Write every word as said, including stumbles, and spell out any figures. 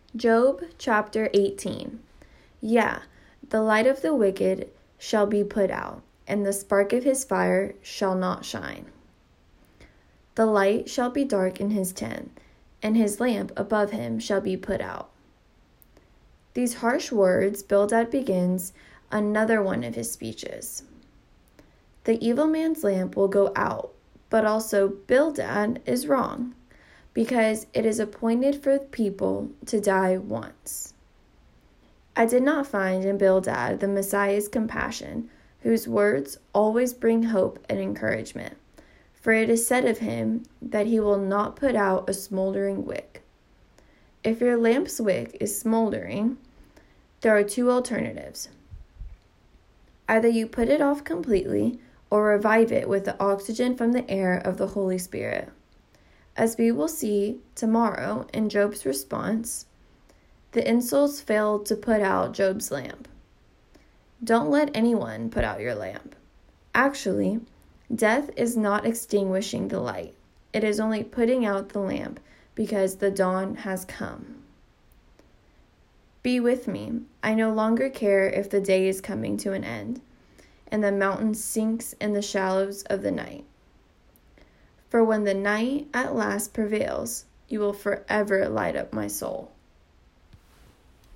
Job chapter eighteen. Yeah, the light of the wicked shall be put out, and the spark of his fire shall not shine. The light shall be dark in his tent, and his lamp above him shall be put out. These harsh words Bildad begins another one of his speeches. The evil man's lamp will go out, but also Bildad is wrong, because it is appointed for people to die once. I did not find in Bildad the Messiah's compassion, whose words always bring hope and encouragement, for it is said of him that he will not put out a smoldering wick. If your lamp's wick is smoldering, there are two alternatives. Either you put it off completely, or revive it with the oxygen from the air of the Holy Spirit. As we will see tomorrow in Job's response, the insults failed to put out Job's lamp. Don't let anyone put out your lamp. Actually, death is not extinguishing the light. It is only putting out the lamp because the dawn has come. Be with me. I no longer care if the day is coming to an end, and the mountain sinks in the shallows of the night. For when the night at last prevails, you will forever light up my soul.